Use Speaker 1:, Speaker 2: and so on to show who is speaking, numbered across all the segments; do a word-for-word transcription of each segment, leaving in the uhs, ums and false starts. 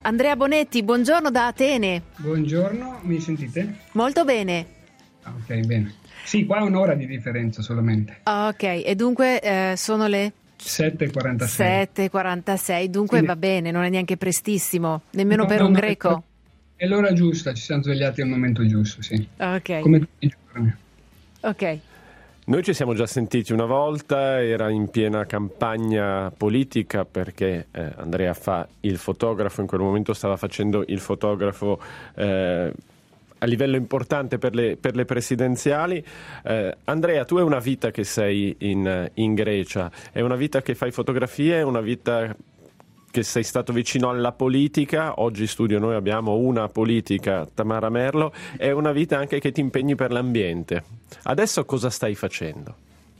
Speaker 1: Andrea Bonetti, buongiorno da Atene.
Speaker 2: Buongiorno, mi sentite?
Speaker 1: Molto bene.
Speaker 2: Ah, ok, bene. Sì, qua è un'ora di differenza solamente.
Speaker 1: Ok, e dunque eh, sono le
Speaker 2: sette e quarantasei.
Speaker 1: sette e quarantasei, dunque
Speaker 2: Sì.
Speaker 1: Va bene, non è neanche prestissimo, nemmeno
Speaker 2: No,
Speaker 1: per
Speaker 2: no,
Speaker 1: un
Speaker 2: no,
Speaker 1: greco.
Speaker 2: È l'ora giusta, ci siamo svegliati al momento giusto, sì.
Speaker 1: Ok.
Speaker 2: Come tutti i giorni.
Speaker 1: Ok.
Speaker 3: Noi ci siamo già sentiti una volta, era in piena campagna politica perché eh, Andrea fa il fotografo, in quel momento stava facendo il fotografo eh, a livello importante per le, per le presidenziali. Eh, Andrea, tu hai una vita che sei in, in Grecia, è una vita che fai fotografie, è una vita che sei stato vicino alla politica, oggi in studio noi abbiamo una politica, Tamara Merlo, è una vita anche che ti impegni per l'ambiente. Adesso cosa stai facendo?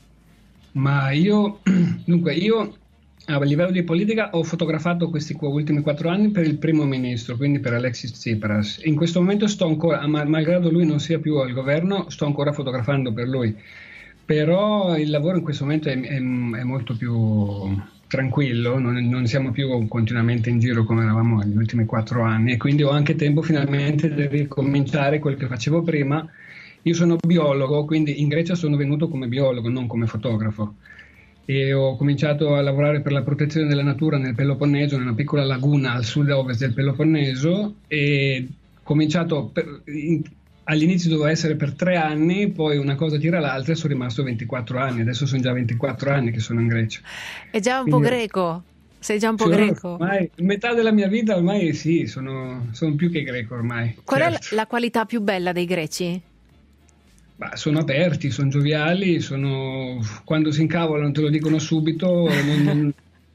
Speaker 2: Ma io, dunque, io a livello di politica ho fotografato questi qu- ultimi quattro anni per il primo ministro, quindi per Alexis Tsipras. In questo momento sto ancora, ma, malgrado lui non sia più al governo, sto ancora fotografando per lui. Però il lavoro in questo momento è, è, è molto più tranquillo, non, non siamo più continuamente in giro come eravamo negli ultimi quattro anni e quindi ho anche tempo finalmente di ricominciare quel che facevo prima. Io sono biologo, quindi in Grecia sono venuto come biologo, non come fotografo. E ho cominciato a lavorare per la protezione della natura nel Peloponneso, nella piccola laguna al sud-ovest del Peloponneso, e ho cominciato per, in, all'inizio dovevo essere per tre anni, poi una cosa tira l'altra e sono rimasto ventiquattro anni, adesso sono già ventiquattro anni che sono in Grecia.
Speaker 1: È già un
Speaker 2: Quindi,
Speaker 1: po' greco? Sei già un po'
Speaker 2: sono,
Speaker 1: greco?
Speaker 2: Ormai, metà della mia vita ormai sì, sono, sono più che greco ormai.
Speaker 1: Qual
Speaker 2: certo.
Speaker 1: è la, la qualità più bella dei greci?
Speaker 2: Bah, sono aperti, sono gioviali, sono... quando si incavolano te lo dicono subito. Non, non...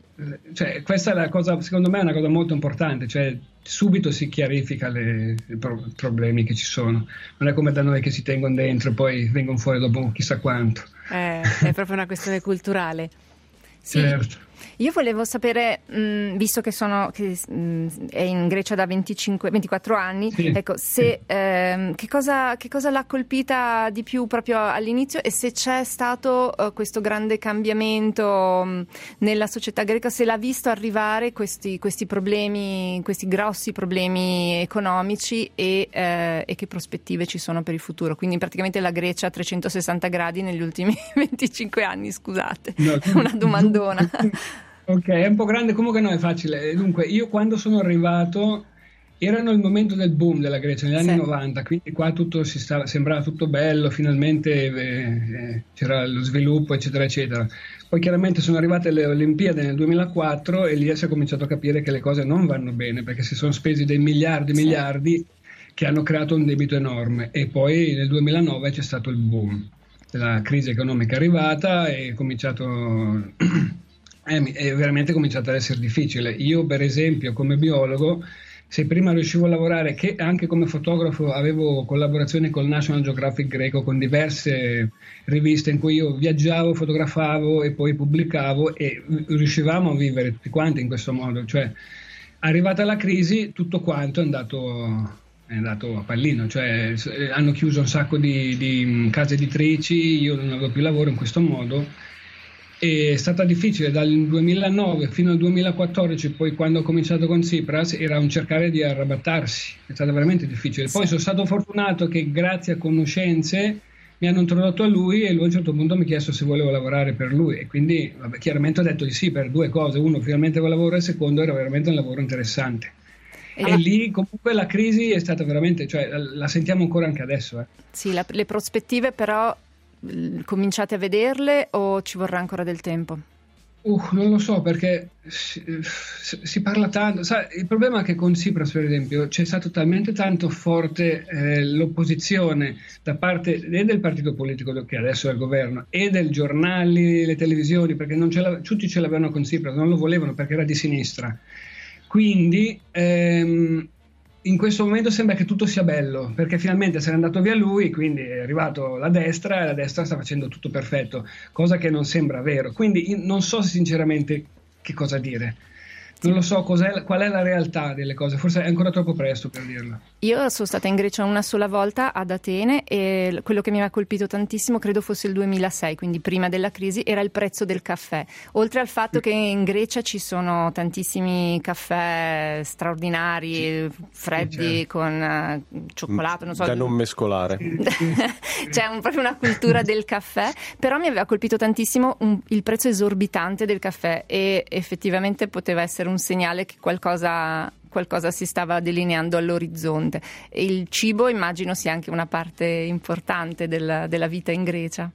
Speaker 2: Cioè, questa è la cosa, secondo me è una cosa molto importante, cioè subito si chiarifica le, i pro- problemi che ci sono. Non è come da noi che si tengono dentro e poi vengono fuori dopo chissà quanto.
Speaker 1: Eh, è proprio una questione culturale. Sì.
Speaker 2: Certo.
Speaker 1: Io volevo sapere, mh, visto che sono che, mh, è in Grecia da venticinque, ventiquattro anni,
Speaker 2: Sì.
Speaker 1: ecco, se, ehm, che, cosa, che cosa l'ha colpita di più proprio all'inizio e se c'è stato uh, questo grande cambiamento mh, nella società greca, se l'ha visto arrivare questi, questi problemi, questi grossi problemi economici e, eh, e che prospettive ci sono per il futuro. Quindi praticamente la Grecia a trecentosessanta gradi negli ultimi venticinque anni, scusate,
Speaker 2: No,
Speaker 1: una domandona.
Speaker 2: Ok, è un po' grande, comunque no, è facile. Dunque, io quando sono arrivato erano il momento del boom della Grecia, negli anni
Speaker 1: Sì.
Speaker 2: novanta, quindi qua tutto si stava, sembrava tutto bello, finalmente eh, eh, c'era lo sviluppo, eccetera, eccetera. Poi chiaramente sono arrivate le Olimpiadi nel duemilaquattro e lì si è cominciato a capire che le cose non vanno bene, perché si sono spesi dei miliardi e
Speaker 1: Sì.
Speaker 2: miliardi che hanno creato un debito enorme. E poi nel duemilanove c'è stato il boom della crisi economica arrivata e è cominciato... È veramente cominciato ad essere difficile. Io, per esempio, come biologo, se prima riuscivo a lavorare, che anche come fotografo avevo collaborazioni col National Geographic greco, con diverse riviste in cui io viaggiavo, fotografavo e poi pubblicavo e riuscivamo a vivere tutti quanti in questo modo. Cioè, arrivata la crisi, tutto quanto è andato... è andato a pallino, cioè hanno chiuso un sacco di, di case editrici, io non avevo più lavoro in questo modo. È stata difficile dal duemilanove fino al duemilaquattordici, poi quando ho cominciato con Tsipras era un cercare di arrabattarsi, è stato veramente difficile. Poi
Speaker 1: Sì.
Speaker 2: sono stato fortunato che grazie a conoscenze mi hanno introdotto a lui e lui a un certo punto mi ha chiesto se volevo lavorare per lui e quindi vabbè, chiaramente ho detto di sì per due cose: uno, finalmente avevo lavoro, e il secondo, era veramente un lavoro interessante. E,
Speaker 1: E
Speaker 2: lì comunque la crisi è stata veramente, cioè la sentiamo ancora anche adesso. Eh.
Speaker 1: sì, la, le prospettive però mh, cominciate a vederle o ci vorrà ancora del tempo?
Speaker 2: Uh, non lo so perché si, si parla tanto, sai, il problema è che con Tsipras per esempio c'è stato talmente tanto forte eh, l'opposizione da parte e del partito politico che adesso è al governo e dei giornali, le televisioni, perché non ce la, tutti ce l'avevano con Tsipras, non lo volevano perché era di sinistra. Quindi ehm, in questo momento sembra che tutto sia bello, perché finalmente se n'è andato via lui, quindi è arrivato la destra e la destra sta facendo tutto perfetto, cosa che non sembra vero. Quindi non so sinceramente che cosa dire. non lo so cos'è, qual è la realtà delle cose, forse è ancora troppo presto per dirlo.
Speaker 1: Io sono stata in Grecia una sola volta, ad Atene, e quello che mi aveva colpito tantissimo, credo fosse il duemilasei, quindi prima della crisi, era il prezzo del caffè. Oltre al fatto che in Grecia ci sono tantissimi caffè straordinari, sì, freddi, sì, certo, con uh, cioccolato, non so.
Speaker 3: Da non mescolare.
Speaker 1: C'è un, proprio una cultura del caffè, però mi aveva colpito tantissimo un, il prezzo esorbitante del caffè, e effettivamente poteva essere un segnale che qualcosa... qualcosa si stava delineando all'orizzonte. Il cibo immagino sia anche una parte importante della, della vita in Grecia.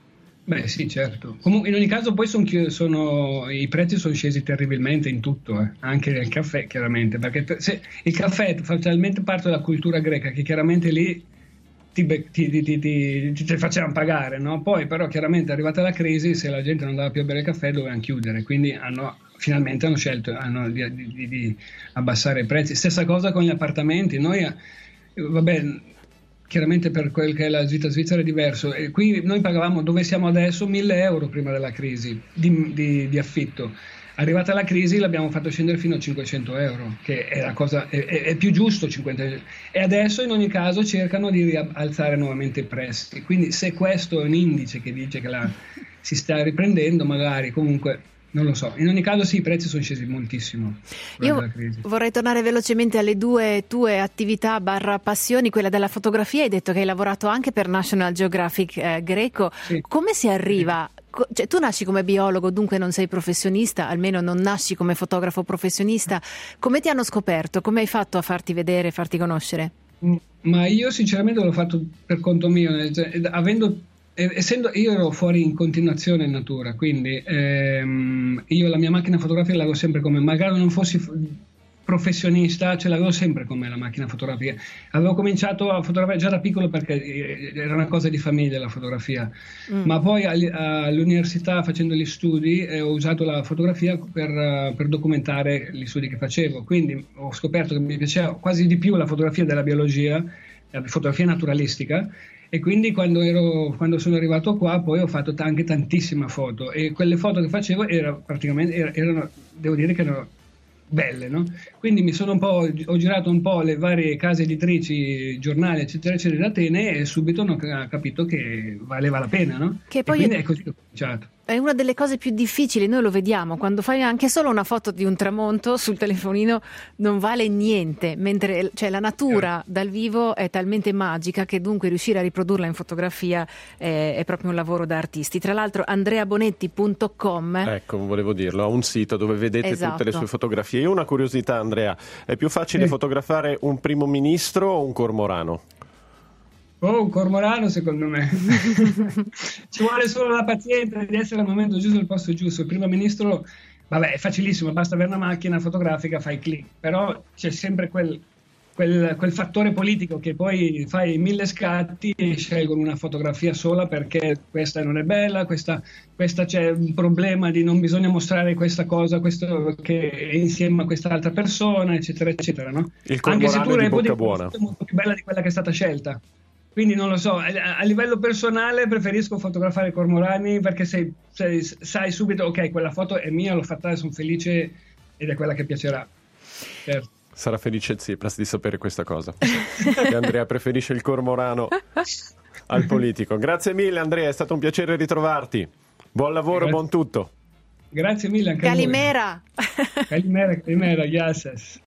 Speaker 2: Beh sì, certo. Comunque in ogni caso poi sono, sono, i prezzi sono scesi terribilmente in tutto, eh. Anche nel caffè chiaramente, perché se, il caffè fa talmente parte della cultura greca che chiaramente lì ti, ti, ti, ti, ti, ti facevano pagare, no? Poi però chiaramente è arrivata la crisi, se la gente non andava più a bere caffè dovevano chiudere, quindi hanno finalmente hanno scelto hanno di, di, di abbassare i prezzi. Stessa cosa con gli appartamenti. Noi, vabbè, chiaramente per quel che è la vita svizzera è diverso. E qui noi pagavamo, dove siamo adesso, mille euro prima della crisi di, di, di affitto. Arrivata la crisi l'abbiamo fatto scendere fino a cinquecento euro, che è la cosa è, è, è più giusto cinquanta. E adesso in ogni caso cercano di alzare nuovamente i prezzi. Quindi se questo è un indice che dice che la, si sta riprendendo, magari comunque non lo so. In ogni caso sì, i prezzi sono scesi moltissimo.
Speaker 4: Io vorrei tornare velocemente alle due tue attività barra passioni, quella della fotografia. Hai detto che hai lavorato anche per National Geographic eh, greco. Sì. Come si arriva? Cioè, tu nasci come biologo, dunque non sei professionista, almeno non nasci come fotografo professionista. Come ti hanno scoperto? Come hai fatto a farti vedere, farti conoscere?
Speaker 2: Ma io sinceramente l'ho fatto per conto mio, avendo essendo io ero fuori in continuazione in natura, quindi ehm, io la mia macchina fotografica l'avevo sempre come, magari non fossi professionista, ce l'avevo sempre con me la macchina fotografica. Avevo cominciato a fotografare già da piccolo perché era una cosa di famiglia la fotografia, mm. ma poi all'università facendo gli studi eh, ho usato la fotografia per, per documentare gli studi che facevo, quindi ho scoperto che mi piaceva quasi di più la fotografia della biologia, la fotografia naturalistica. E quindi quando, ero, quando sono arrivato qua poi ho fatto t- anche tantissime foto, e quelle foto che facevo erano praticamente erano, erano, devo dire che erano belle, no? Quindi mi sono un po', ho girato un po' le varie case editrici, giornali eccetera eccetera di Atene, e subito ho capito che valeva la pena, no?
Speaker 4: Che poi
Speaker 2: e quindi è così che ho cominciato.
Speaker 4: È una delle cose più difficili, noi lo vediamo, quando fai anche solo una foto di un tramonto sul telefonino non vale niente, mentre cioè, la natura dal vivo è talmente magica che dunque riuscire a riprodurla in fotografia è, è proprio un lavoro da artisti. Tra l'altro andrea bonetti punto com,
Speaker 3: ecco, volevo dirlo, ha un sito dove vedete
Speaker 4: esatto.
Speaker 3: tutte le sue fotografie. Io ho una curiosità, Andrea, è più facile eh. fotografare un primo ministro o un cormorano?
Speaker 2: Oh, un cormorano secondo me. Ci vuole solo la pazienza di essere al momento giusto al posto giusto. Il primo ministro, vabbè, è facilissimo, basta avere una macchina fotografica, fai click, però c'è sempre quel, quel, quel fattore politico che poi fai mille scatti e scelgono una fotografia sola perché questa non è bella, questa, questa c'è un problema di non bisogna mostrare questa cosa, questo che è insieme a quest'altra persona, eccetera, eccetera, no?
Speaker 3: Il cormorano anche se tu
Speaker 2: è
Speaker 3: di bocca buona.
Speaker 2: È molto più bella di quella che è stata scelta. Quindi non lo so, a livello personale preferisco fotografare cormorani perché sei, sei, sai subito, ok, quella foto è mia, l'ho fatta, sono felice ed è quella che piacerà. Certo.
Speaker 3: Sarà felice Tsipras di sapere questa cosa, che Andrea preferisce il cormorano al politico. Grazie mille Andrea, è stato un piacere ritrovarti. Buon lavoro, Grazie. Buon tutto.
Speaker 2: Grazie mille anche
Speaker 4: Calimera.
Speaker 2: a voi. Calimera, Calimera, gracias.